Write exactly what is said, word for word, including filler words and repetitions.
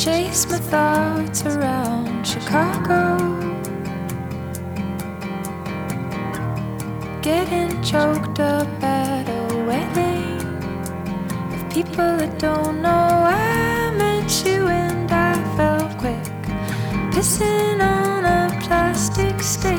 chase my thoughts around Chicago, getting choked up at a wedding of people that don't know I met you and I felt quick, pissing on a plastic stage.